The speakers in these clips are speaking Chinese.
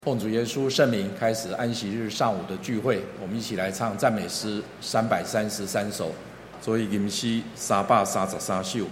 奉主耶稣圣名开始安息日上午的聚会，我们一起来唱赞美诗333首，所以吟诗333首。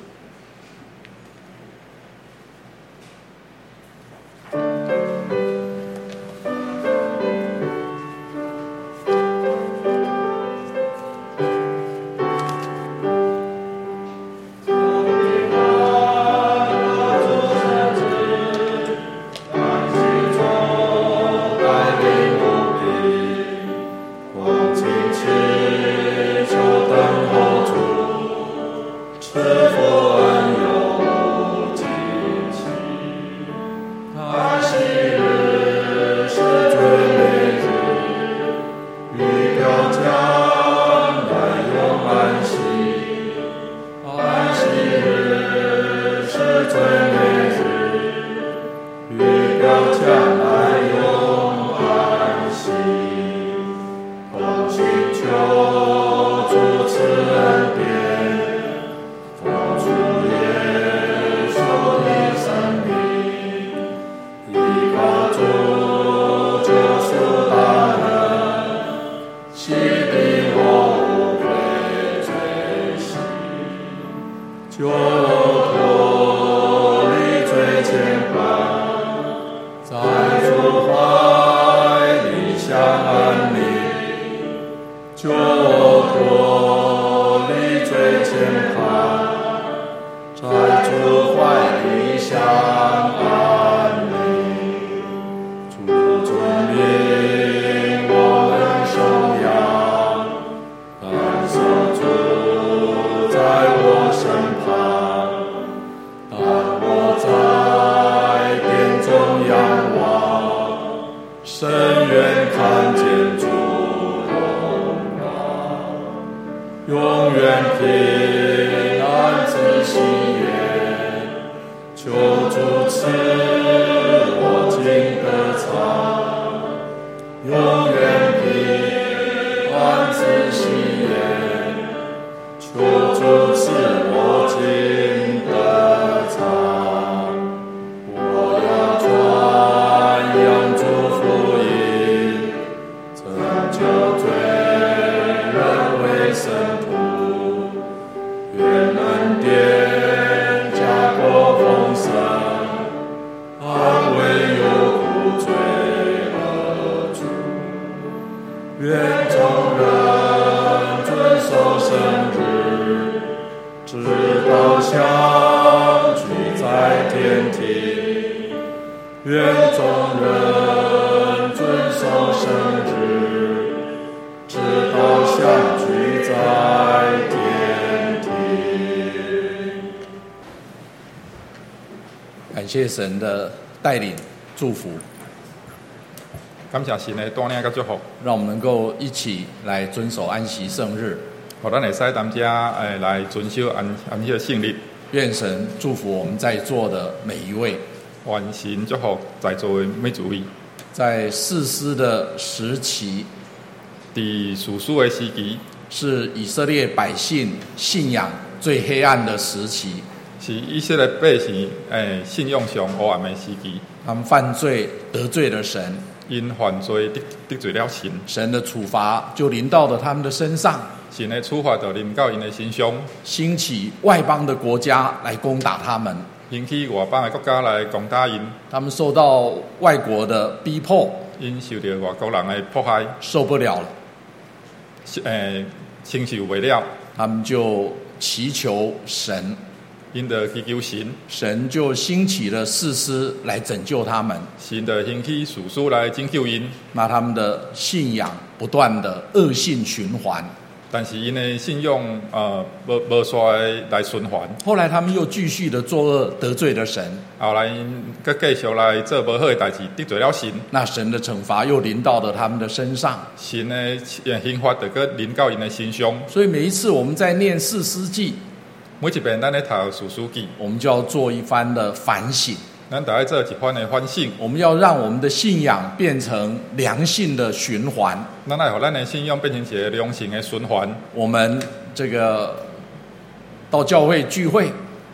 感谢神的带领祝福， 感谢神的带领和祝福， 让我们能够一起来遵守安息圣日， 让咱会使大家来遵守安息的圣日。 愿神祝福我们在座的每一位， 愿神祝福在座的每一位。 在士师的时期， 伫士师的时期， 是以色列百姓信仰最黑暗的时期。 是以色列百姓信仰上黑暗的时期， 他们犯罪得罪了神， 因犯罪得罪了神， 神的处罚就临到了他们的身上， 神的处罚就临到因的身上， 兴起外邦的国家来攻打他们， 引起外邦的国家来攻打因， 他们受到外国的逼迫， 因受到外国人的迫害， 受不了了， 承受不了， 他们就祈求神。 因着祈求神， 神就兴起了士师来拯救他们， 神就兴起士师来拯救因， 那他们的信仰不断的恶性循环， 但是因的信仰无煞来循环。 后来他们又继续的作恶，得罪了神， 后来因佮继续来做不好的代志，得罪了神。 那神的惩罚又临到了他们的身上， 神的刑罚就佮临到因的身上。 所以每一次我们在念士师记， 每一遍咱咧读士师记， 我们就要做一番的反省。 咱就要做一番的反省。 我们要让我们的信仰变成良性的循环。 咱要让咱的信仰变成一个良性的循环。 我们这个到教会聚会，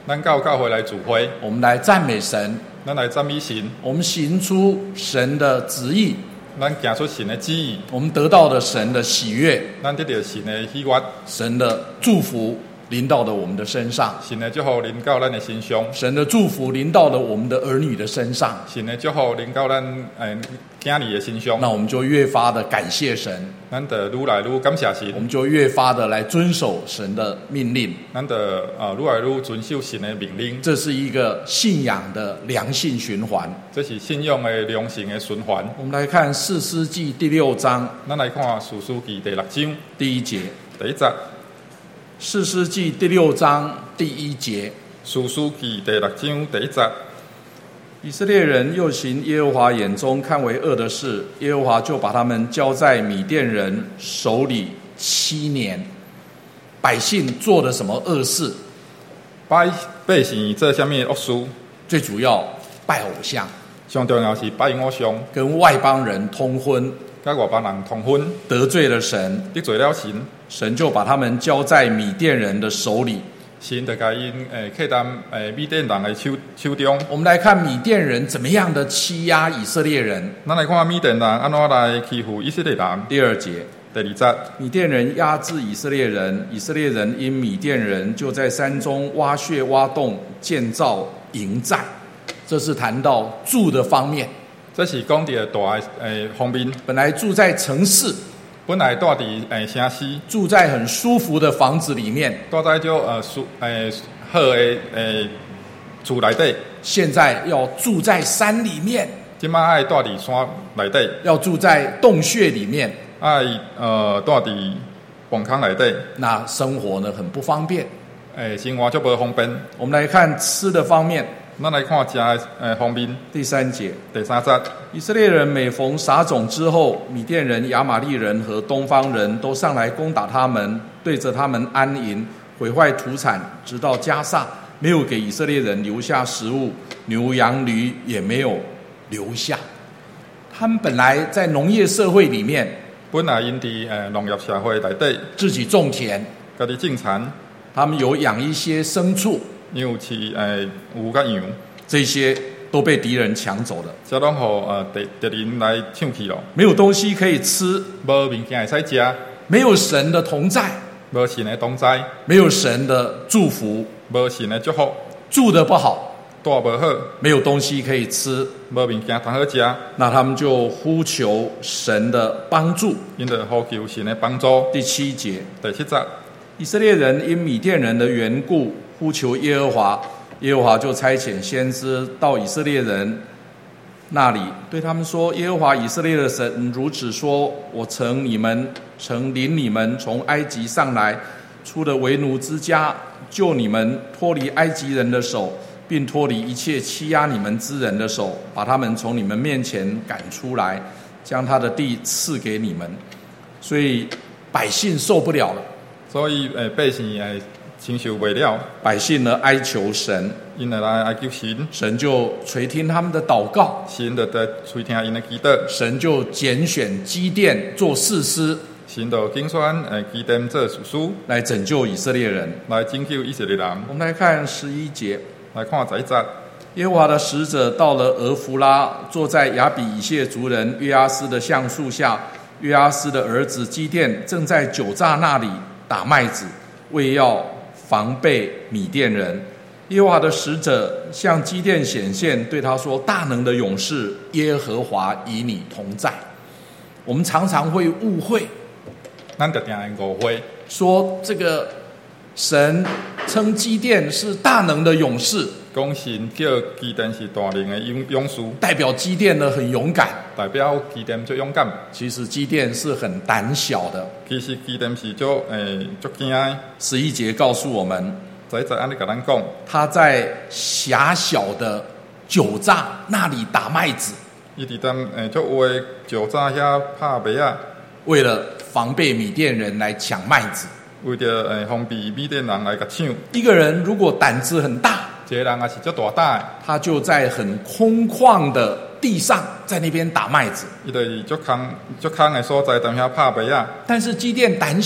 咱到教会来聚会， 我们来赞美神， 咱来赞美神， 我们行出神的旨意， 咱行出神的旨意， 我们得到了神的喜悦， 咱得到神的喜悦， 神的祝福临到了我们的身上， 神的祝福临到咱的身上， 神的祝福临到了我们的儿女的身上， 神的祝福临到咱囝儿的身上， 那我们就越发的感谢神， 咱得愈来愈感谢神， 我们就越发的来遵守神的命令， 咱得愈来愈遵守神的命令。 这是一个信仰的良性循环。 这是信仰的良性的循环。 我们来看士师记第6章， 咱来看士师记第6章第1节。 第1节， 士师记第6章第1节。 士师记第6章第1節， 以色列人又行耶和华眼中看为恶的事，耶和华就把他们交在米甸人手里7年。百姓做了什么恶事？ 百姓做什么惡事？ 最主要拜偶像， 上重要是拜偶像， 跟外邦人通婚， 甲外邦人通婚， 得罪了神， 得罪了神， 神就把他们交在米甸人的手里。 神就甲因客担米甸人的手中。 我们来看米甸人怎么样的欺压以色列人。 咱来看米甸人安怎来欺负以色列人。 第2节， 第2節， 米甸人压制以色列人，以色列人因米甸人就在山中挖穴挖洞，建造营寨。这是谈到住的方面。 這是講到大方面。 本來住在城市， 本來住喺城市， 住在很舒服的房子里面， 住在就好的厝內底。現在要住在山里面， 今麥愛住喺山內底， 要住在洞穴里面， 愛住喺崩坑內底。 那生活呢很不方便， 生活就不方便。 我們來看吃的方面。 咱來看食的方面。 第3節， 第3節， 以色列人每逢撒種之後，米甸人、亞瑪力人和東方人都上來攻打他們，對着他們安營，毀壞土產，直到迦薩，沒有給以色列人留下食物，牛羊驢也沒有留下。他們本來在農業社會裡面， 本來因伫農業社會內底， 自己種田， 家己種田， 他們有養一些牲畜。 牛飼牛甲羊， 這些都被敵人搶走了。 這攏互敵人來搶去了。 沒有東西可以吃， 無物件會使食， 沒有神的同在， 無神的同在， 沒有神的祝福， 無神的祝福， 住得不好， 住不好， 沒有東西可以吃， 無物件通好食。 那他們就呼求神的幫助， 因就呼求神的幫助。 第7節， 第7節， 以色列人因米甸人的緣故呼求耶和華，耶和華就差遣先知到以色列人那裡，對他們說：耶和華以色列的神如此說：我曾領你們從埃及上來，出了為奴之家，救你們脫離埃及人的手，並脫離一切欺壓你們之人的手，把他們從你們面前趕出來，將他的地賜給你們。所以百姓受不了了， 所以百姓承受不了， 百姓呢哀求神， 因來哀求神， 神就垂聽他們的禱告， 神就垂聽因的祈禱， 神就揀選基甸做士師， 神就揀選基甸做士師， 來拯救以色列人， 來拯救以色列人。 我們來看11節， 來看11節， 耶和華的使者到了俄弗拉，坐在亞比以謝族人約阿斯的橡樹下，約阿斯的兒子基甸正在酒榨那裡打麥子，為要防備米甸人。耶和華的使者向基甸顯現，對他說：大能的勇士耶和華與你同在。我們常常會誤會， 咱就定誤會， 說這個神稱基甸是大能的勇士， 講神叫基甸是大能的勇士， 代表基甸呢很勇敢， 代表基甸最勇敢。 其實基甸是很膽小的。 其實基甸是足驚的。 11節告訴我們， 在安尼甲咱講， 他在狹小的酒榨那裡打麥子， 伊佇當足有的酒榨遐拍麥仔， 為了防備米甸人來搶麥子。 為着防備米甸人來甲搶。 一個人如果膽子很大， 一個人也是足大膽的， 他就在很空曠的地上，在那邊打麥子。 伊就是足空的所在，踮遐拍麥仔。 但是基甸膽小，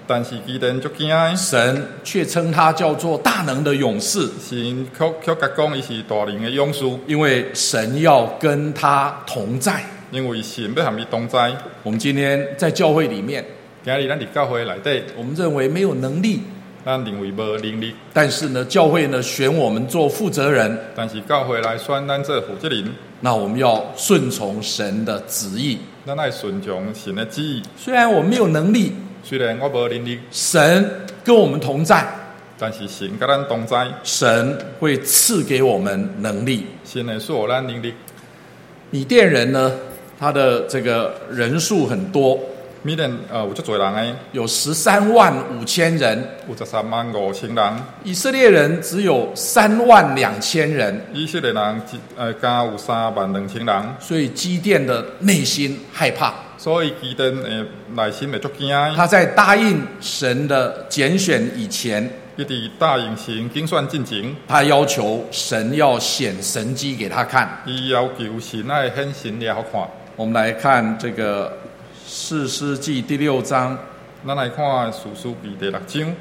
但是基甸足惊的， 神却称他叫做大能的勇士， 神却甲讲伊是大能的勇士， 因为神要跟他同在。 因为神要和伊同在。 我们今天在教会里面， 今日咱伫教会内底， 我们认为没有能力， 咱认为无能力， 但是呢，教会呢选我们做负责人， 但是教会来选咱做负责人， 那我们要顺从神的旨意。 咱爱顺从神的旨意。 虽然我们没有能力， 虽然我无能力， 神跟我们同在， 但是神甲咱同在， 神会赐给我们能力。 神会赐予咱能力。 米甸人呢，他的这个人数很多， 米甸有足侪人诶， 有135000人， 有135000人。 以色列人只有32000人， 以色列人加有32000人， 所以基甸的内心害怕。 所以基甸内心会足惊的。 他在答应神的拣选以前， 伊伫答应神竞选进前， 他要求神要显神迹给他看。 伊要求神爱显神了好看。 我们来看这个士师记第6章， 咱来看士师记第6章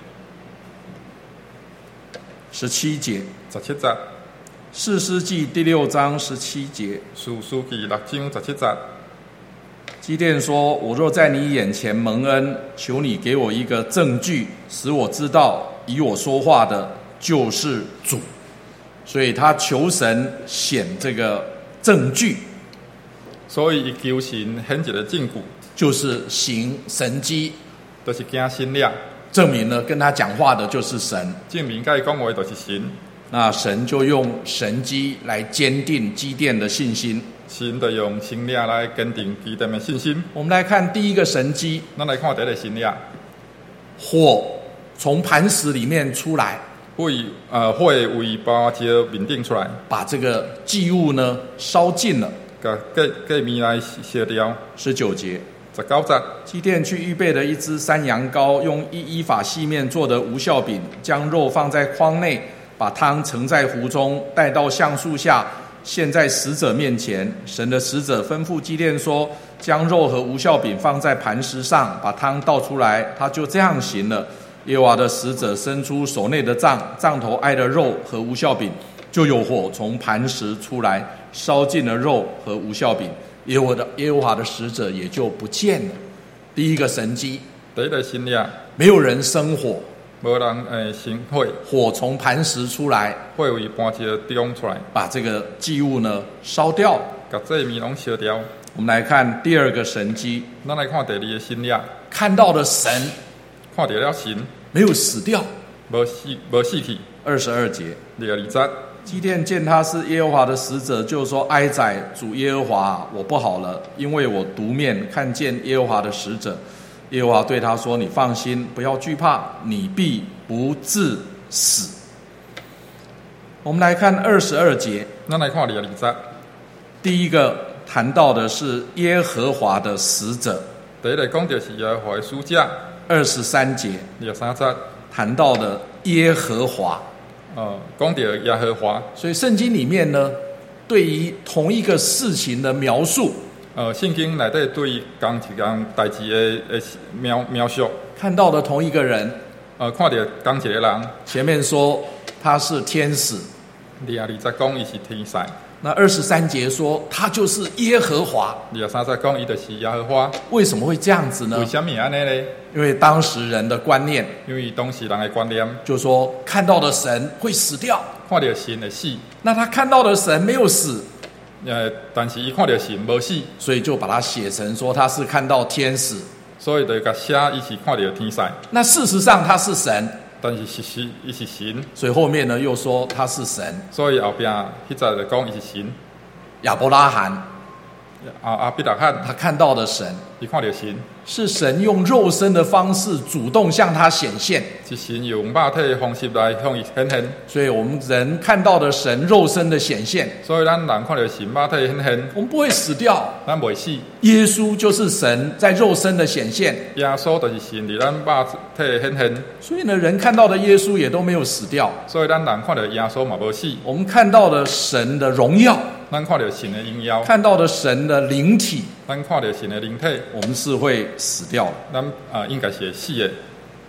17节。 17节。 士师记第6章17节。 士师记6章17节。 基甸说：“我若在你眼前蒙恩，求你给我一个证据，使我知道以我说话的就是主。”所以他求神显这个证据， 所以伊求神显一个证据， 就是行神迹， 就是行神了， 证明了跟他讲话的就是神， 证明甲伊讲话就是神。 那神就用神迹来坚定基甸的信心。 神就用神了来坚定基甸的信心。 我们来看第一个神迹， 咱来看第一个神了， 火从磐石里面出来， 火为巴石面顶出来， 把这个祭物呢烧尽了。 甲过面来烧掉。 19节。 19节。 基甸去预备了一只山羊羔，用伊法细面做的无酵饼，将肉放在筐内，把汤盛在壶中，带到橡树下，献在使者面前。神的使者吩咐基甸说：“将肉和无酵饼放在磐石上，把汤倒出来。”他就这样行了。耶和华的使者伸出手内的杖，杖头挨了肉和无酵饼，就有火从磐石出来，烧尽了肉和无酵饼。耶和华的使者也就不见了。第一个神迹， 第一个神了， 没有人生火， 无人生火， 火从磐石出来， 火为磐石中出来， 把这个祭物呢烧掉， 把这面拢烧掉。 我们来看第二个神迹， 咱来看第二个神了， 看到的神， 看到了神， 没有死掉， 无死去。 22节。 第二节。 基甸见他是耶和华的使者，就说：“哀哉，主耶和华，我不好了，因为我独面看见耶和华的使者。”耶和华对他说：“你放心，不要惧怕，你必不致死。”我们来看22节， 咱来看第二节。 第一个谈到的是耶和华的使者， 第一个讲的是耶和华的使者。 23节 23节谈到的耶和华。 讲到耶和华， 所以圣经里面呢，对于同一个事情的描述， 圣经内底对于同一件代志的描述， 看到的同一个人， 看到同一个人， 前面说他是天使， 第二节讲伊是天使， 那23节说他就是耶和华。 23节讲伊就是耶和华。 为什么会这样子呢？ 为什么安尼呢？ 因为当时人的观念， 因为当时人的观念， 就说看到的神会死掉， 看到神会死。 那他看到的神没有死， 但是伊看到神无死， 所以就把它写成说他是看到天使， 所以就甲写伊是看到天使。 那事实上他是神， 但是事实伊是神， 所以后面呢又说他是神。 所以后边迄节就讲伊是神。 亚伯拉罕， 亚伯拉罕他看到的神， 伊看到神， 是神用肉身的方式主动向他显现， 是神用肉体的方式来向伊显现。 所以我们人看到的神肉身的显现， 所以咱人看到神肉体显现， 我们不会死掉， 咱袂死。 耶稣就是神在肉身的显现， 耶稣就是神伫咱肉体的显现。 所以呢，人看到的耶稣也都没有死掉， 所以咱人看到耶稣嘛无死。 我们看到的神的荣耀， 咱看到神的荣耀， 看到的神的灵体， 咱看到神的灵体， 我们是会死掉的。 咱应该是会死的。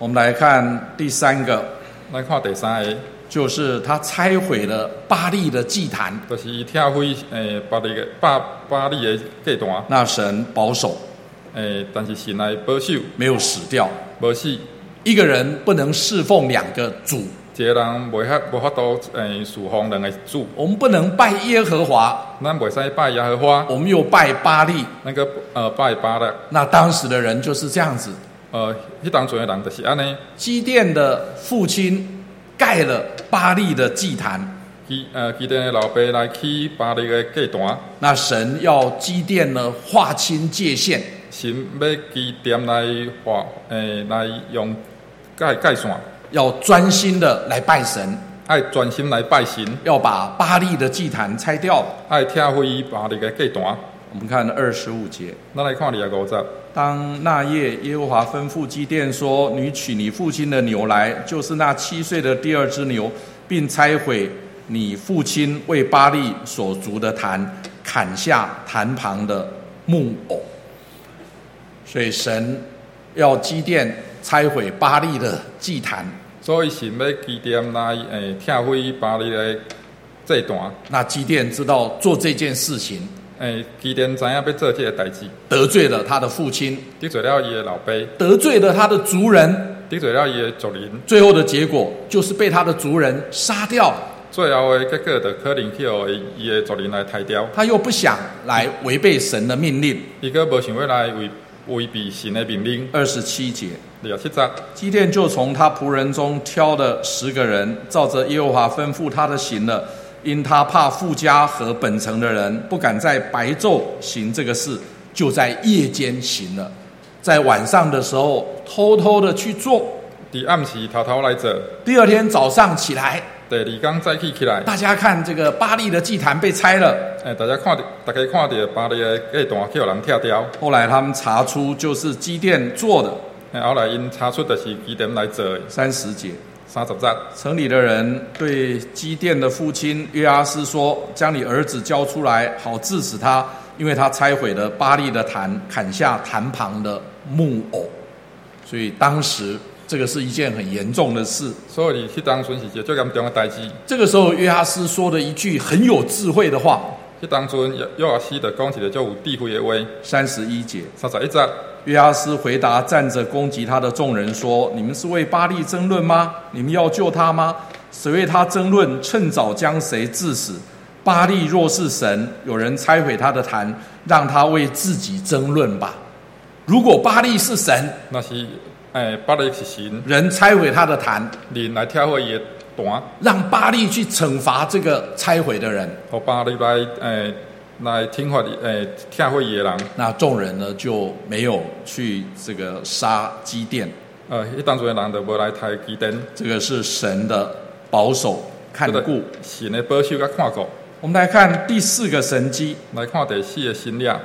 我们来看第三个， 来看第三个， 就是他拆毁了巴力的祭坛， 就是伊拆毁巴力的祭坛。 那神保守， 但是神来保守， 没有死掉。 无死。 一个人不能侍奉两个主， 一个人无法度侍奉两个主。 我们不能拜耶和华， 咱袂使拜耶和华， 我们又拜巴力， 那个拜巴力。 那当时的人就是这样子。 迄当阵的人就是安尼。 基甸的父亲盖了巴力的祭坛， 基甸的老爸来起巴力的祭坛。那神要基甸呢划清界限， 神要基甸来来用界线， 要专心的来拜神， 爱专心来拜神， 要把巴力的祭坛拆掉， 爱拆毁巴力的祭坛。 我们看25节， 咱来看25。 当那夜，耶和华吩咐基甸说：“你取你父亲的牛来，就是那7岁的第2只牛，并拆毁你父亲为巴力所筑的坛，砍下坛旁的木偶。”所以神要基甸拆毁巴力的祭坛， 所以神要基甸来拆毁巴力的祭坛。 那基甸知道做这件事情， 基甸知影要做这个代志， 得罪了他的父亲， 得罪了伊的老爸， 得罪了他的族人， 得罪了伊的族人， 最后的结果就是被他的族人杀掉。 最后的结果就可能去互伊的族人来杀掉。 他又不想来违背神的命令， 伊个无想要来违背神的命令。 27节 27节， 基甸就从他仆人中挑了10个人，照着耶和华吩咐他的行了。因他怕富家和本城的人，不敢在白昼行这个事，就在夜间行了。在晚上的时候偷偷的去做， 伫暗时偷偷来做。 第2天早上起来， 第2天早起来， 大家看这个巴力的祭坛被拆了。 大家看到巴力的祭坛去有人拆掉。 后来他们查出就是基甸做的。 后来因查出就是基甸来做的。 30节。 30节， 城里的人对基甸的父亲约阿斯说：“将你儿子交出来，好治死他，因为他拆毁了巴力的坛，砍下坛旁的木偶。”所以当时这个是一件很严重的事。 所以迄当阵是一个最严重的代志。 这个时候约阿斯说了一句很有智慧的话。 迄当阵约阿斯就讲一个最有智慧的话。 31节 ，31节。 约阿斯回答站着攻击他的众人说：“你们是为巴力争论吗？你们要救他吗？谁为他争论，趁早将谁治死？巴力若是神，有人拆毁他的坛，让他为自己争论吧。如果巴力是神， 那是巴力是神， 人拆毁他的坛， 人来拆毁伊的坛， 让巴力去惩罚这个拆毁的人， 和巴力来听话拆毁伊的人。 那众人呢就没有去这个杀基甸。 迄当阵的人就无来杀基甸。这个是神的保守看顾， 神的保守甲看顾。 我们来看第4个神迹， 来看第4个神迹。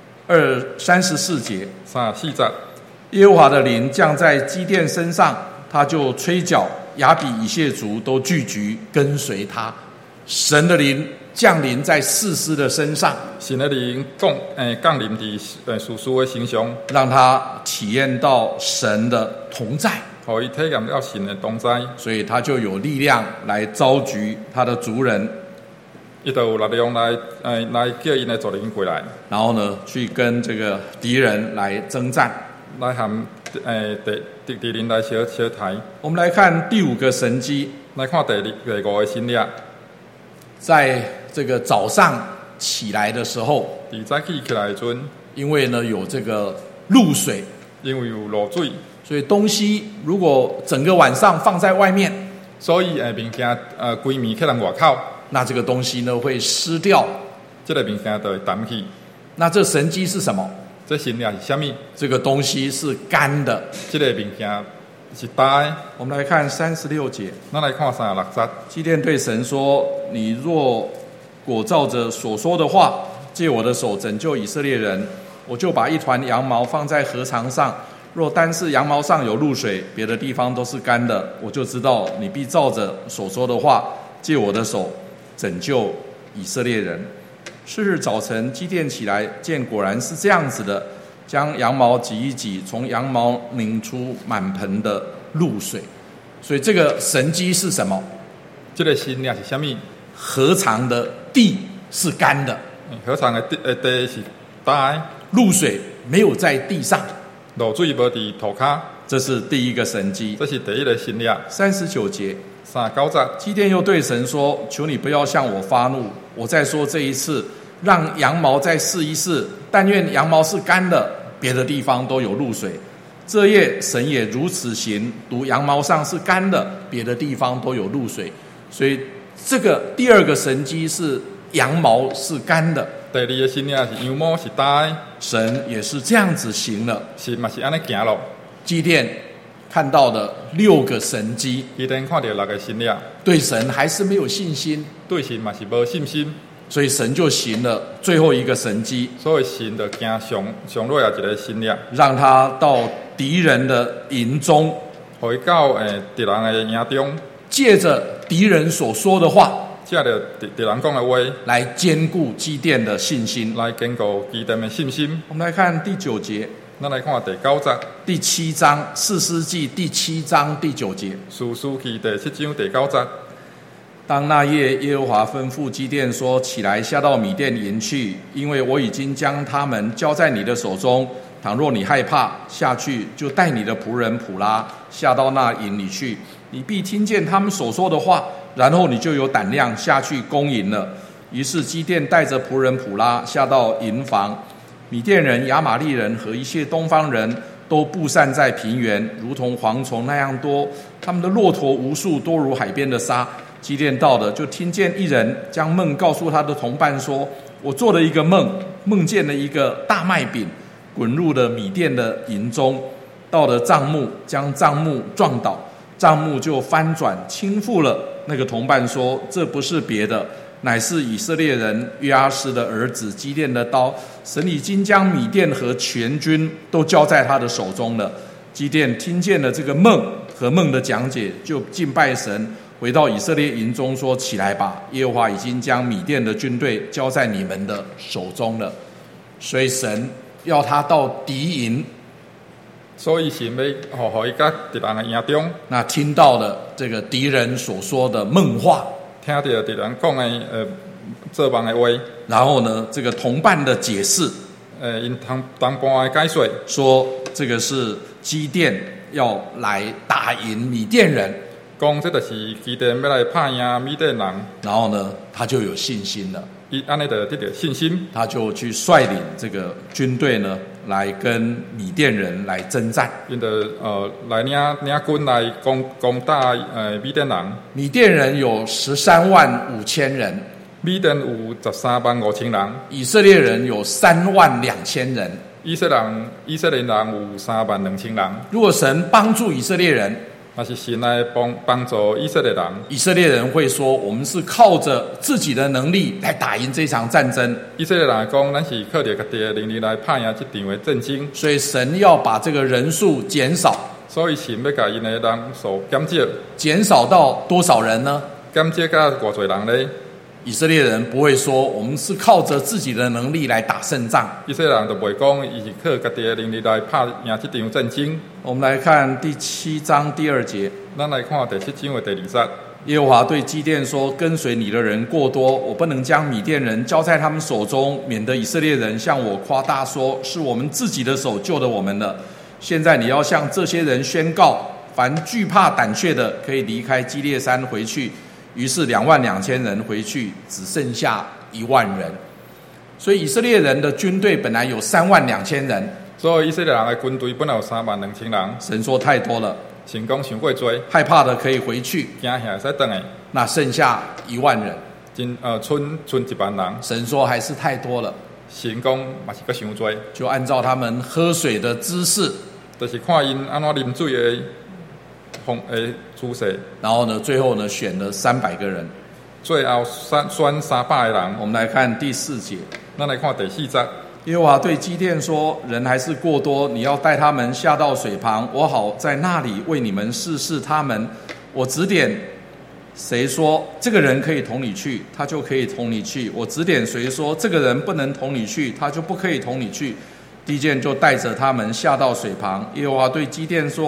34节 ，34节， 耶和华的灵降在基甸身上，他就吹角，亚比以谢族都聚集跟随他。神的灵降临在士师的身上， 神的灵降临在士师的身上， 让他体验到神的同在， 互伊体验到神的同在， 所以他就有力量来召集他的族人， 伊就有力量来叫因的族人过来， 然后呢，去跟这个敌人来征战， 来和敌人来相台。 我们来看第5个神迹， 来看第5个神迹。 在这个早上起来的时候， 早起来的阵，因为呢有这个露水， 因为有露水， 所以东西如果整个晚上放在外面， 所以物件规暝去人外口， 那这个东西呢会湿掉， 这个物件就会淡去。 那这神迹是什么？ 这神迹是什么？ 这个东西是干的， 这个物件是大。 我们来看36节， 咱来看36节。 基甸对神说：“你若果照着所说的话，借我的手拯救以色列人，我就把一团羊毛放在禾场上。若单是羊毛上有露水，别的地方都是干的，我就知道你必照着所说的话，借我的手拯救以色列人。”次日早晨，基甸起来，见果然是这样子的，将羊毛挤一挤，从羊毛拧出满盆的露水。所以这个神迹是什么？ 这个新量是什么？ 禾场的地是干的， 禾场的地是干， 露水没有在地上， 露水无伫土骹， 这是第一个神迹。 这是第一个新量。 39节 3:9， 基甸又对神说：求你不要向我发怒，我再说这一次，让羊毛再试一试，但愿羊毛是干的，别的地方都有露水。这夜神也如此行，独羊毛上是干的，别的地方都有露水。所以这个第二个神迹是羊毛是干的。 第二个新量是羊毛是干的， 神也是这样子行了。 是嘛是安尼行咯。 基甸看到的6个神迹， 基甸看到6个新量， 对神还是没有信心， 对神嘛是无信心， 所以神就行了最后一个神迹， 所以神就行上落一个新量， 让他到敌人的营中， 互伊到敌人的营中， 借着敌人所说的话， 借着敌人讲的话， 来坚固基甸的信心， 来坚固基甸的信心。 我们来看第9节， 咱来看第9节， 第7章士师记第7章第9节。 士师记第7章第9节。 当那夜，耶和华吩咐基甸说：起来，下到米甸营去，因为我已经将他们交在你的手中。倘若你害怕，下去就带你的仆人普拉下到那营里去，你必听见他们所说的话，然后你就有胆量下去攻营了。于是基甸带着仆人普拉下到营房，米甸人、亚玛利人和一切东方人都布散在平原，如同蝗虫那样多，他们的骆驼无数，多如海边的沙。基甸到了，就听见一人将梦告诉他的同伴说：我做了一个梦，梦见了一个大麦饼滚入了米甸的营中，到了帐幕，将帐幕撞倒，帐幕就翻转倾覆了。那个同伴说：这不是别的，乃是以色列人约阿施的儿子基甸的刀，神已经将米甸和全军都交在他的手中了。基甸听见了这个梦和梦的讲解，就敬拜神，回到以色列营中说：起来吧，耶和华已经将米甸的军队交在你们的手中了。所以神要他到敌营， 所以神要互伊甲敌人的营中， 那听到了这个敌人所说的梦话， 听到敌人讲的做梦的话， 然后呢，这个同伴的解释， 因同伴的解说， 说这个是基甸要来打赢米甸人， 讲这就是基甸要来打赢米甸人， 然后呢，他就有信心了。 伊安尼就得到信心， 他就去率领这个军队呢，来跟米甸人来征战。 因就来领军来攻打米甸人。 米甸人有13万5千人， 米甸有13万5千人， 以色列人有3万2千人。 以色列人有3万2千人。 如果神帮助以色列人， 那是神来帮助以色列人。 以色列人会说：我们是靠着自己的能力来打赢这场战争。 以色列人讲，咱是靠着家己的能力来打赢这场的战争。 所以神要把这个人数减少。 所以神要把因的人数减少。 减少到多少人呢？ 减少到多少人呢？ 以色列人不会说我们是靠着自己的能力来打胜仗。 以色列人就不会讲，伊是靠家己的能力来打赢这场战争。 我们来看第7章第2节。 咱来看第7章的第2节。 耶和华对基甸说：跟随你的人过多，我不能将米甸人交在他们手中，免得以色列人向我夸大说，是我们自己的手救了我们了。现在你要向这些人宣告，凡惧怕胆怯的，可以离开基列山回去。于是2万2千人回去，只剩下1万人。所以以色列人的军队本来有3万2千人， 所以以色列人的军队本来有3万2千人。 神说太多了， 神讲伤过多， 害怕的可以回去， 惊吓会使回来。 那剩下1万人， 剩1万人。 神说还是太多了， 神讲嘛是佫伤多， 就按照他们喝水的姿势， 就是看因安怎啉水的姿势。 然后呢，最后呢选了300个人， 最后选300个人。 我们来看第4节。 咱来看第4节。 耶和华对基甸说：人还是过多，你要带他们下到水旁，我好在那里为你们试试他们。我指点谁说这个人可以同你去，他就可以同你去；我指点谁说这个人不能同你去，他就不可以同你去。基甸就带着他们下到水旁。耶和华对基甸说：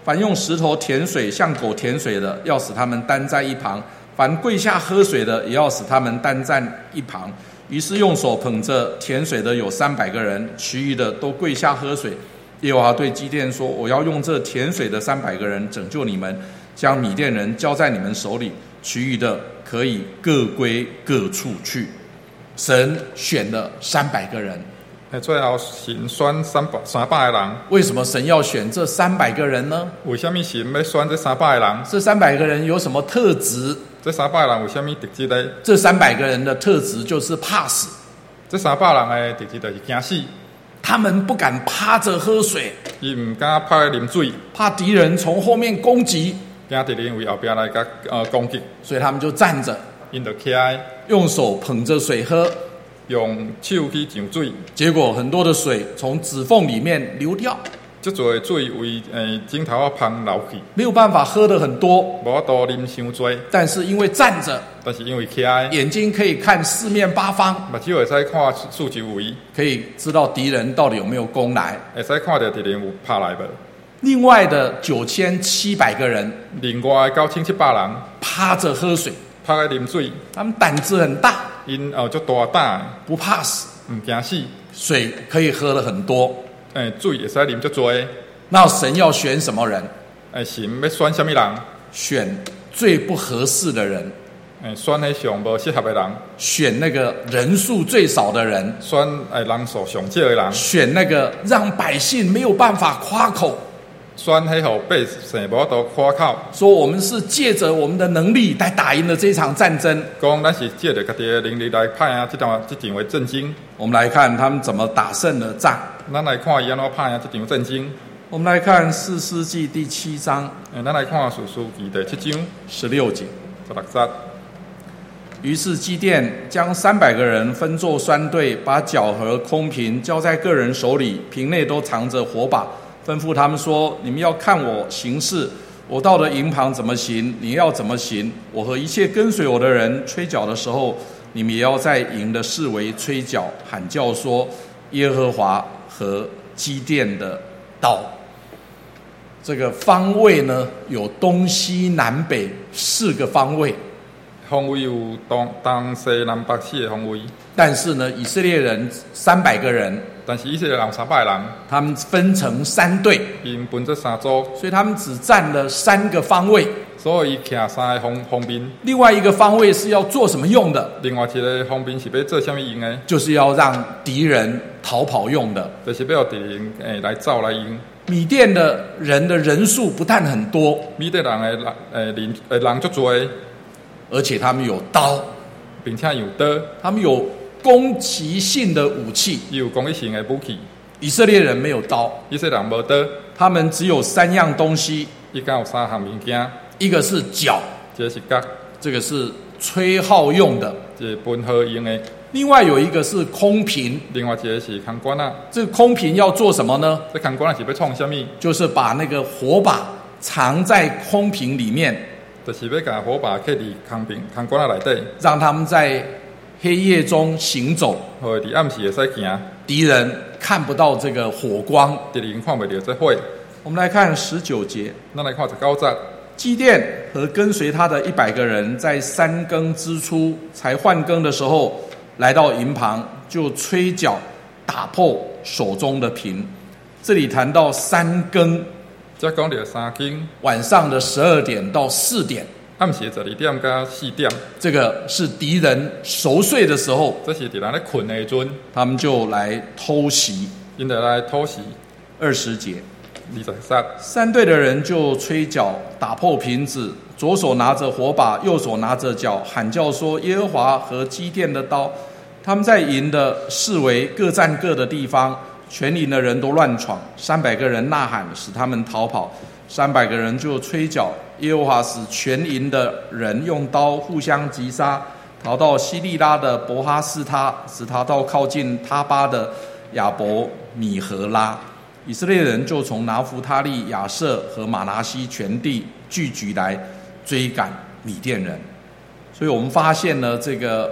凡用石头填水像狗填水的，要使他们单在一旁；凡跪下喝水的，也要使他们单站一旁。于是用手捧着填水的有300个人，其余的都跪下喝水。耶和华对基甸说：我要用这填水的300个人拯救你们，将米甸人交在你们手里，其余的可以各归各处去。神选了300个人。 最后神选300个人。 为什么神要选这300个人呢？ 为什么神要选这300个人？ 这300个人有什么特质？ 这300个人有什么特质呢？ 这300个人的特质就是怕死。 这300人的特质就是惊死。 他们不敢趴着喝水， 伊唔敢趴啉水， 怕敌人从后面攻击， 惊敌人为后边来攻击， 所以他们就站着， 因就起来， 用手捧着水喝， 用手去上水， 结果很多的水从指缝里面流掉， 足多的水为指头仔旁流去， 没有办法喝得很多， 无法度啉伤多。 但是因为站着， 但是因为起来， 眼睛可以看四面八方， 目睭会使看四周围， 可以知道敌人到底有没有攻来， 会使看到敌人有拍来无。 另外的9700个人， 另外的9700人趴着喝水， 趴来啉水， 他们胆子很大， 因足大胆， 不怕死， 唔惊死， 水可以喝了很多。 水会使啉足多。 那神要选什么人？ 神要选什么人？ 选最不合适的人， 选迄上无适合的人， 选那个人数最少的人， 选人数上少的人， 选那个让百姓没有办法夸口， 选迄互百姓无法度夸口， 说我们是借着我们的能力来打赢了这场战争。 讲咱是借着家己的能力来拍赢这场的战争。 我们来看他们怎么打胜了仗。 咱来看伊安怎拍赢这场战争。 我们来看士师记第7章， 咱来看士师记第7章 16节。 16节。 于是基甸将300个人分作3队，把角和空瓶交在个人手里，瓶内都藏着火把，吩咐他们说：你们要看我行事，我到了营旁怎么行，你要怎么行。我和一切跟随我的人吹角的时候，你们也要在营的四围吹角，喊叫说：耶和华和基甸的刀。这个方位呢，有东西南北4个方位， 方位有东西南北4个方位。 但是呢，以色列人300个人， 但是以色列人300个人， 他们分成3队， 因分做3组， 所以他们只占了3个方位。 所以伊徛3个方面。 另外一个方位是要做什么用的？ 另外一个方面是要做什么用的？ 就是要让敌人逃跑用的， 就是要敌人来走来用。 米甸的人的人数不但很多， 米甸人的人足多， 而且他们有刀， 并且有刀， 他们有攻击性的武器。 有攻击性的武器。 以色列人没有刀， 以色列人无刀， 他们只有3样东西， 伊敢有3项物件， 一个是角， 这是角， 这个是吹号用的， 这是喷号用的。 另外有一个是空瓶， 另外一个是空管啊。 这个空瓶要做什么呢？ 这空管是要创什么？ 就是把那个火把藏在空瓶里面， 就是要把火把放伫空管内底， 让他们在黑夜中行走， 互伫暗时会使行， 敌人看不到这个火光。 敌人看袂到这火。 我们来看19节， 咱来看19节。 基甸和跟随他的100个人，在3更之初才换更的时候，来到营旁，就吹角打破手中的瓶。这里谈到3更， 这讲到3更， 晚上的12点到4点， 暗时12点到4点， 这个是敌人熟睡的时候， 这是敌人咧困的时阵， 他们就来偷袭。 因就来偷袭。 20节 20节 ，3队的人就吹角打破瓶子，左手拿着火把，右手拿着角，喊叫说：耶和华和基甸的刀。他们在营的四围各占各的地方，全营的人都乱闯。300个人呐喊，使他们逃跑。300个人就吹角，耶和华使全营的人用刀互相击杀，逃到西利拉的伯哈斯他，使他到靠近他巴的亚伯米和拉。以色列人就从拿弗他利、亚设和马拿西全地聚集来追赶米甸人。所以我们发现呢，这个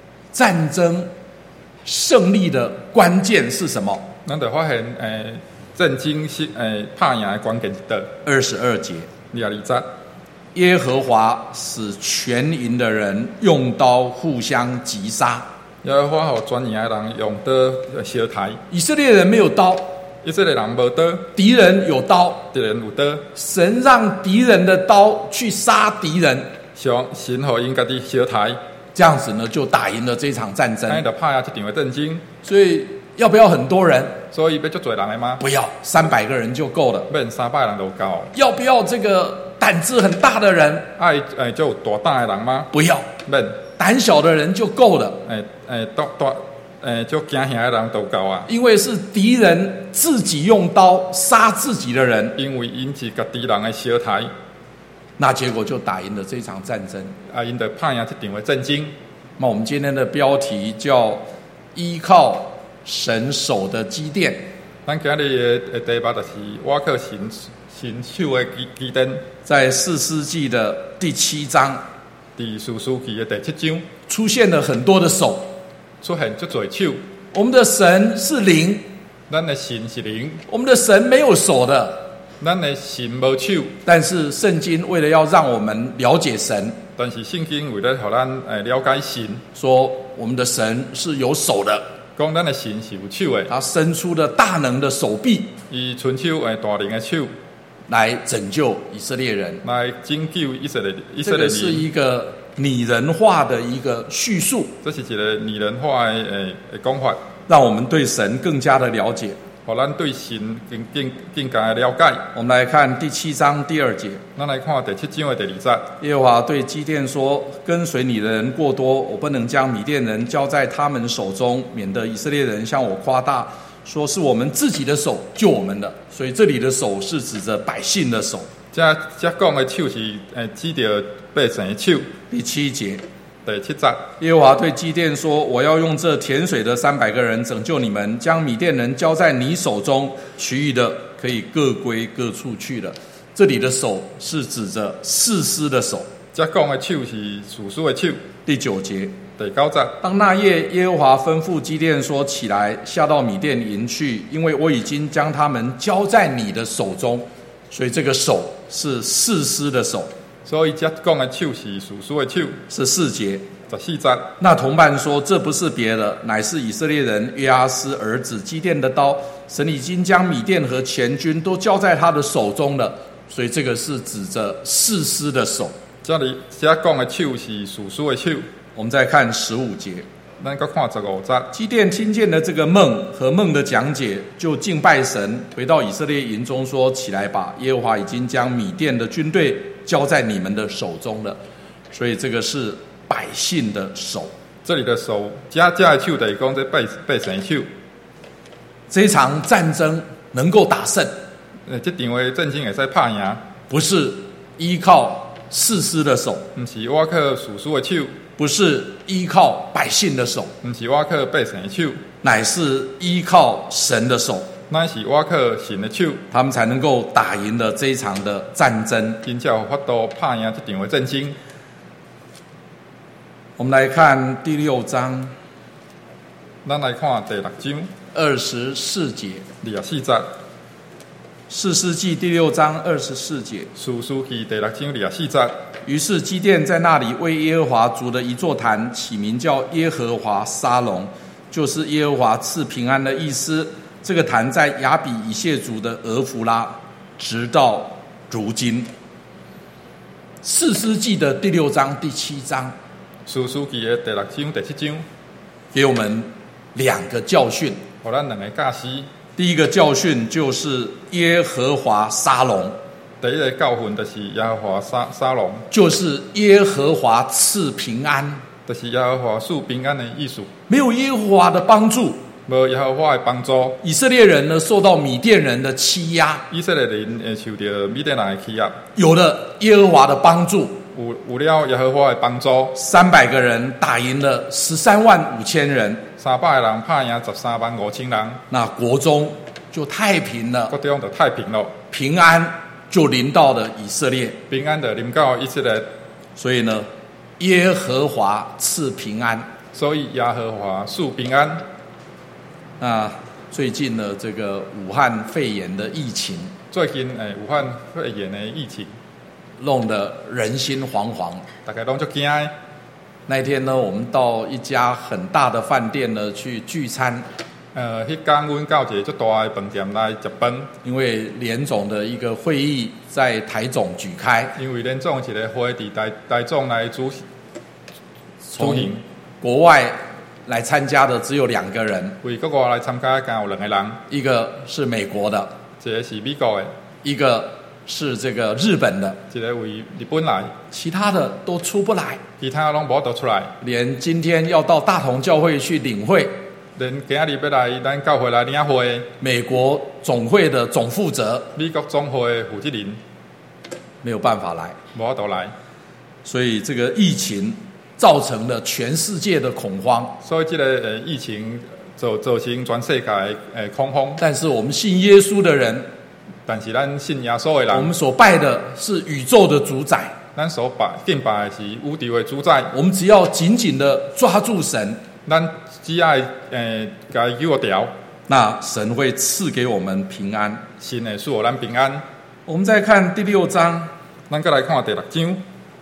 战争胜利的关键是什么？ 咱就发现， 战争拍赢的关键一道。 22节， 22节， 耶和华使全营的人用刀互相击杀。 耶和华互全营的人用刀相杀。 以色列人没有刀， 以色列人无刀， 敌人有刀， 敌人有刀。 神让敌人的刀去杀敌人， 神互因家己相杀， 这样子呢就打赢了这场战争。 安尼就拍赢这场的战争。 所以要不要很多人？ 所以要足多人的吗？ 不要，300个人就够了。 免300人就够。 要不要这个胆子很大的人？ 爱就有大胆的人吗？ 不要， 免。 胆小的人就够了。 就惊吓的人都够啊。 因为是敌人自己用刀杀自己的人， 因为因是家敌人的相杀， 那结果就打赢了这场战争。 因就拍赢这场的战争。 那我们今天的标题叫依靠神手的基甸。 咱今日的题目就是我靠神手的基甸， 在士师记的第7章， 第士师记的第7章出现了很多的手。 出现足多手。 我们的神是灵， 咱的神是灵， 我们的神没有手的。 咱的神无手。 但是圣经为了要让我们了解神， 但是圣经为了让咱了解神， 说我们的神是有手的， 讲咱的神是有手的， 他伸出了大能的手臂， 伊伸手大能的手来拯救以色列人， 来拯救以色列这个是一个拟人化的一个叙述， 这是一个拟人化的讲法， 让我们对神更加的了解， 让咱对神更加的了解。 我们来看第7章第2节， 咱来看第7章的第2节。 耶和华对基甸说：跟随你的人过多，我不能将米甸人交在他们手中，免得以色列人向我夸大，说是我们自己的手救我们的。所以这里的手是指着百姓的手。 这讲的手是指着百姓的手。 第7节， 第7节， 耶和华对基甸说：我要用这填水的300个人拯救你们，将米甸人交在你手中，其余的可以各归各处去了。这里的手是指着士师的手。 这讲的手是士师的手。 第9节， 第9节， 当那夜耶和华吩咐基甸说：起来，下到米甸营去，因为我已经将他们交在你的手中。所以这个手是士师的手。 所以这讲的手是士师的手。 14节 ，14节， 那同伴说：这不是别的，乃是以色列人约阿斯儿子基甸的刀，神已经将米甸和全军都交在他的手中了。所以这个是指着士师的手。 这里这讲的手是士师的手。 我们再看15节， 咱再看15节， 基甸听见了这个梦和梦的讲解，就敬拜神，回到以色列营中说：起来吧，耶和华已经将米甸的军队交在你们的手中了。所以这个是百姓的手。 这里的手，这的手就是讲这百姓的手。 这场战争能够打胜， 这场的战争会使拍赢， 不是依靠士师的手， 不是我靠士师的手， 不是依靠百姓的手， 不是我靠百姓的手， 乃是依靠神的手， 乃是我靠神的手， 他们才能够打赢了这一场的战争， 真正有法度拍赢这场的战争。 我们来看第6章， 咱来看第6章 24节， 24节， 士师记第6章24节， 士师记第6章24节。 于是基甸在那里为耶和华筑了一座坛，起名叫耶和华沙龙，就是耶和华赐平安的意思。这个坛在亚比以谢族的俄弗拉，直到如今。士师记的第6章第7章， 士师记的第6章第7章， 给我们2个教训。 给咱2个教示。 第一个教训就是耶和华沙龙， 第一个教训就是耶和华沙龙， 就是耶和华赐平安， 就是耶和华赐平安的意思。 没有耶和华的帮助， 无耶和华的帮助， 以色列人呢受到米甸人的欺压， 以色列人会受到米甸人的欺压。 有了耶和华的帮助， 有了耶和华的帮助 ，300个人打赢了13万5千人 ，300个人拍赢13万5千人， 那国中就太平了， 国中就太平了， 平安就临到了以色列， 平安就临到以色列。 所以呢，耶和华赐平安。 所以耶和华赐平安。 最近呢，这个武汉肺炎的疫情， 最近武汉肺炎的疫情， 弄得人心惶惶。 大家拢足惊的。 那天呢，我们到一家很大的饭店呢去聚餐。 迄天阮到一个足大的饭店来食饭， 因为联总的一个会议在台总举开， 因为联总一个会伫台总来主行， 国外来参加的只有2个人， 为国外来参加敢有2个人， 一个是美国的， 一个是美国的， 一个是这个日本的， 一个为日本来， 其他的都出不来， 其他拢无得出来， 连今天要到大同教会去领会。 连今日要来咱教会来领会， 美国总会的总负责， 美国总会的负责人没有办法来， 无法度来， 所以这个疫情造成了全世界的恐慌。 所以这个疫情造成全世界的恐慌。 但是我们信耶稣的人， 但是咱信耶稣的人， 我们所拜的是宇宙的主宰， 咱所敬拜的是宇宙的主宰。 我们只要紧紧的抓住神， 咱只要甲伊救掉， 那神会赐给我们平安。 神会赐予咱平安。 我们再看第6章， 咱再来看第6章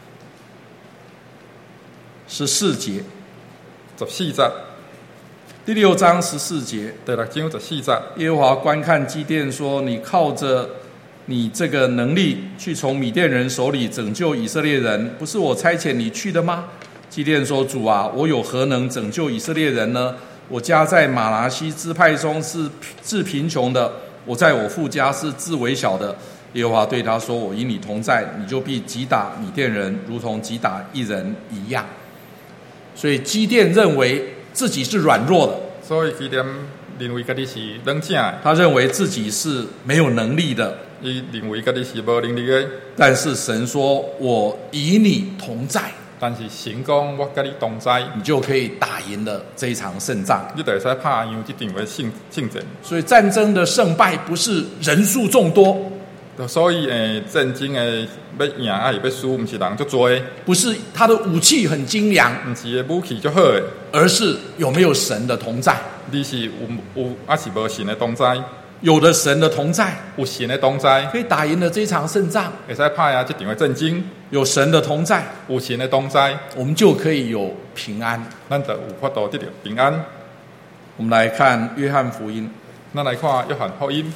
14节。 14节， 第6章14节， 第6章14节， 耶和华观看基甸说：“你靠着你这个能力去从米甸人手里拯救以色列人，不是我差遣你去的吗？”基甸说：“主啊，我有何能拯救以色列人呢？我家在马拿西支派中是至贫穷的，我在我父家是至微小的。”耶和华对他说：“我与你同在，你就必击打米甸人，如同击打一人一样。”所以基甸认为自己是软弱的， 所以基甸认为家己是软正的， 他认为自己是没有能力的， 伊认为家己是无能力的。 但是神说：“我与你同在。” 但是神讲，我甲你同在， 你就可以打赢了这一场胜仗。 你就会使拍赢这场的胜战。 所以战争的胜败不是人数众多， 所以战争的要赢还是要输，不是人足多， 不是他的武器很精良， 不是武器足好的， 而是有没有神的同在。 你是有还是无神的同在？ 有了神的同在， 有神的同在， 可以打赢了这一场胜仗。 会使拍赢这场的战争。 有神的同在， 有神的同在， 我们就可以有平安。 咱就有法度得到平安。 我们来看约翰福音， 咱来看约翰福音，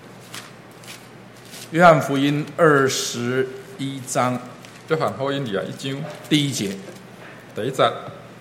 约翰福音21章， 约翰福音21章第1节。 第1节。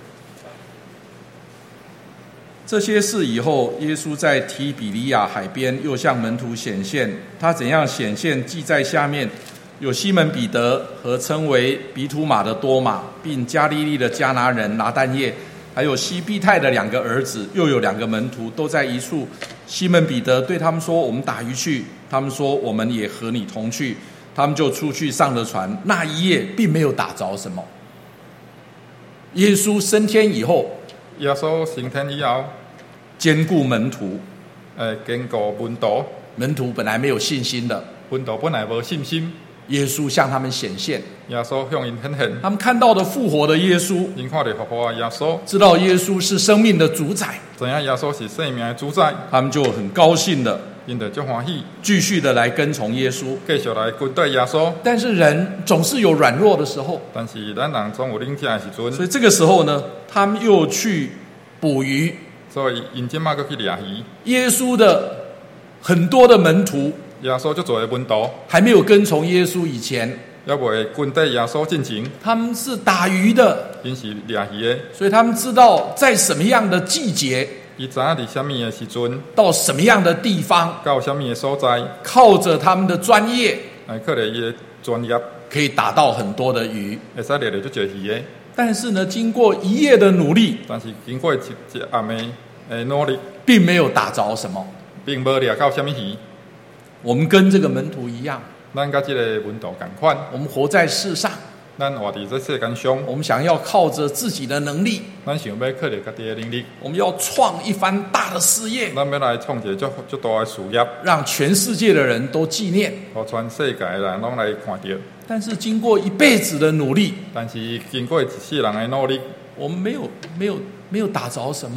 这些事以后，耶稣在提比利亚海边又向门徒显现。他怎样显现，记在下面。有西门彼得和称为彼土马的多马，并加利利的迦拿人拿但业，还有西庇太的2个儿子，又有2个门徒，都在一处。西门彼得对他们说：“我们打鱼去。”他们说：“我们也和你同去。”他们就出去上了船。那一夜并没有打着什么。耶稣升天以后， 耶稣升天以后， 兼顾门徒。 兼顾门徒。 门徒本来没有信心的， 门徒本来无信心。 耶稣向他们显现， 耶稣向因显现， 他们看到的复活的耶稣， 因看到复活的耶稣， 知道耶稣是生命的主宰， 知影耶稣是生命的主宰， 他们就很高兴的， 因就足欢喜， 继续的来跟从耶稣， 继续来跟对耶稣。 但是人总是有软弱的时候， 但是咱人总有软弱的时阵， 所以这个时候呢，他们又去捕鱼， 所以因即马又去掠鱼。 耶稣的很多的门徒， 耶稣足多的门徒还没有跟从耶稣以前， 也未跟对耶稣进前， 他们是打鱼的， 因是掠鱼的， 所以他们知道在什么样的季节， 伊知影伫什么的时阵， 到什么样的地方， 到什么的所在， 靠着他们的专业， 靠着伊的专业， 可以打到很多的鱼。 会使掠到足多鱼的。 但是呢，经过一夜的努力， 但是经过一暗的努力， 并没有打着什么， 并无掠到什么鱼。 我们跟这个门徒一样， 咱甲这个门徒同款， 我们活在世上， 咱活伫这世间上， 我们想要靠着自己的能力， 咱想要靠着家己的能力， 我们要创一番大的事业， 咱要来创一个足大的事业， 让全世界的人都纪念， 互全世界的人拢来看到。 但是经过一辈子的努力， 但是经过一世人的努力， 我们没有打着什么，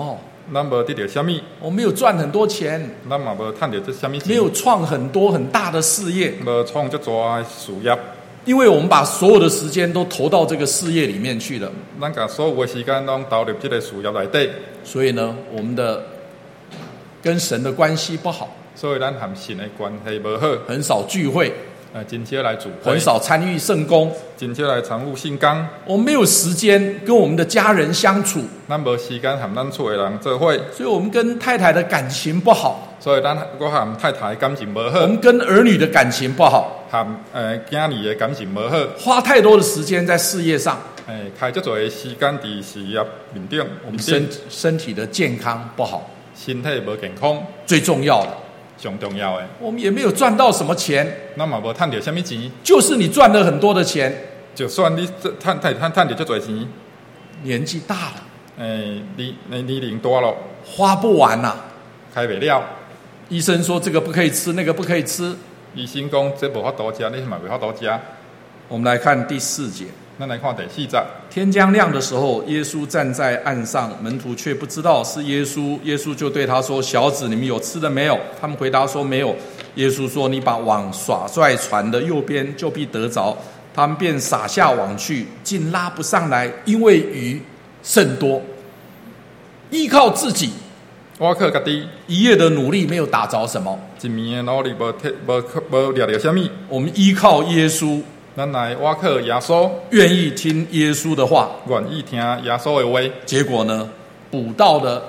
咱无得到什么， 我没有赚很多钱， 咱嘛无趁到这什么钱， 没有创很多很大的事业， 无创这大的事业， 因为我们把所有的时间都投到这个事业里面去了。 咱甲所有的时间拢投入这个事业内底， 所以呢，我们的跟神的关系不好， 所以咱和神的关系无好， 很少聚会， 真少来主会， 很少参与圣工， 真少来参与圣工， 我们没有时间跟我们的家人相处， 咱无时间和咱厝的人做伙， 所以我们跟太太的感情不好， 所以我和太太的感情无好， 我们跟儿女的感情不好， 和囝儿的感情无好， 花太多的时间在事业上， 开这多的时间伫事业面顶， 我们身体的健康不好， 身体无健康， 最重要的， 上重要的， 我们也没有赚到什么钱， 咱嘛无趁到什么钱， 就是你赚了很多的钱， 就算你趁到这多钱， 年纪大了， 年龄大了， 花不完呐、 开不了。 医生说这个不可以吃，那个不可以吃。 医生讲这无法度吃，你嘛无法度吃。 我们来看第4节。 咱来看第4节。 天将亮的时候，耶稣站在岸上，门徒却不知道是耶稣。耶稣就对他说：“小子，你们有吃的没有？”他们回答说：“没有。”耶稣说：“你把网耍在船的右边，就必得着。”他们便撒下网去，竟拉不上来，因为鱼甚多。依靠自己， 我靠家己一夜的努力没有打着什么， 一暝的努力无掠到什么。 我们依靠耶稣， 咱来我靠耶稣， 愿意听耶稣的话， 愿意听耶稣的话。 结果呢，捕到了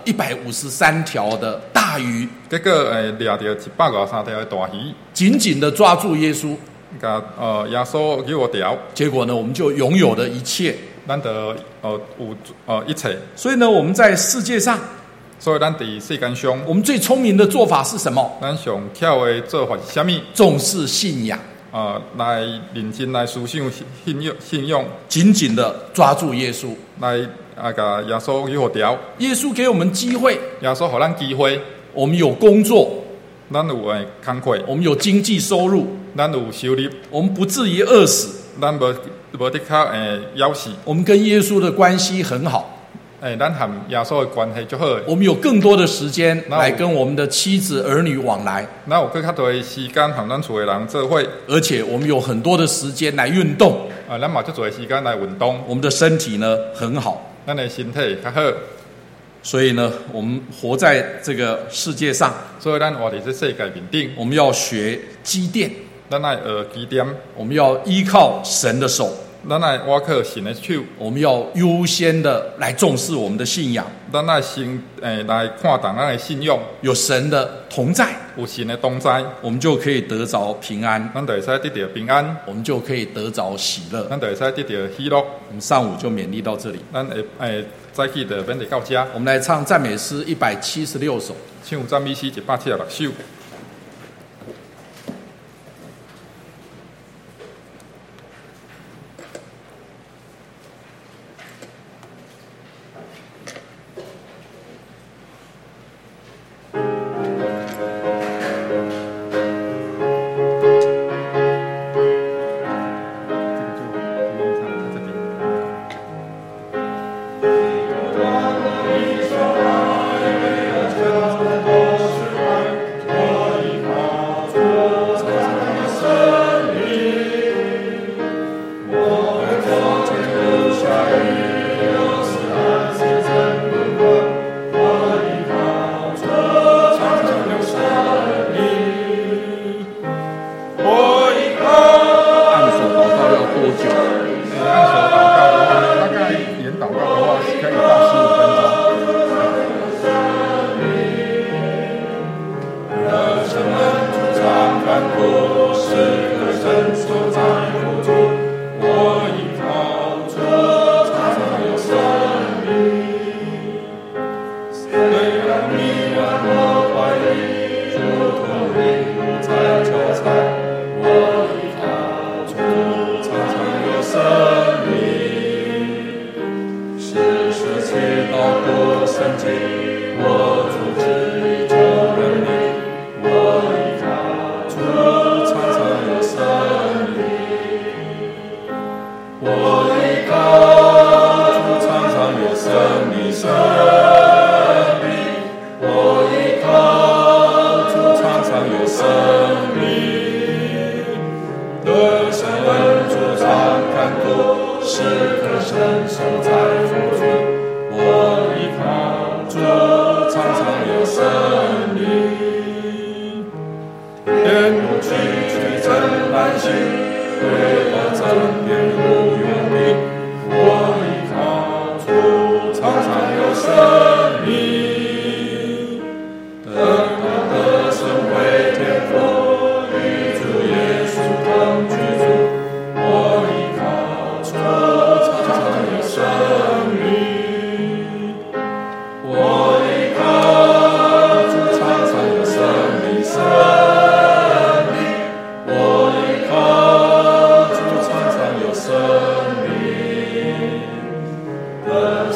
153条的大鱼， 结果掠到153条的大鱼， 紧紧的抓住耶稣， 甲耶稣给我钓。 结果呢，我们就拥有了一切。 咱就有一切。 所以呢，我们在世界上， 所以咱伫世间上， 我们最聪明的做法是什么？ 咱上巧的做法是啥物？ 重视信仰， 来认真来思想信用， 紧紧的抓住耶稣， 来甲耶稣给我钓。 耶稣给我们机会， 耶稣互咱机会， 我们有工作， 咱有工课， 我们有经济收入， 咱有收入， 我们不至于饿死， 咱无得靠枵死。 我们跟耶稣的关系很好， 咱和耶稣的关系就好。 我们有更多的时间来跟我们的妻子儿女往来， 那有更较多的时间和咱厝的人做伙， 而且我们有很多的时间来运动， 咱嘛足多的时间来运动， 我们的身体呢很好， 咱的身体较好。 所以呢，我们活在这个世界上， 所以咱活在这世界面顶， 我们要学积淀， 咱爱学基点， 我们要依靠神的手， 咱爱倚靠神的手， 我们要优先的来重视我们的信仰， 咱爱先来看重咱的信用， 有神的同在， 有神的同在， 我们就可以得着平安， 咱就会使得到平安， 我们就可以得着喜乐。 咱就会使得到喜乐。 我们上午就勉励到这里， 咱早起就免得到这， 我们来唱赞美诗176首。 唱赞美诗176首。 有生命。得胜稳住常看顾，时刻伸手在福中。我依靠主，常常有生命。天路崎岖真难行，为我争辩路远地。我依靠主，常常有生命。等到得胜为天父，与主耶稣同居住。我依靠主，常常有生命。我依靠主，常常有生命，生命。我依靠主，常常有生命。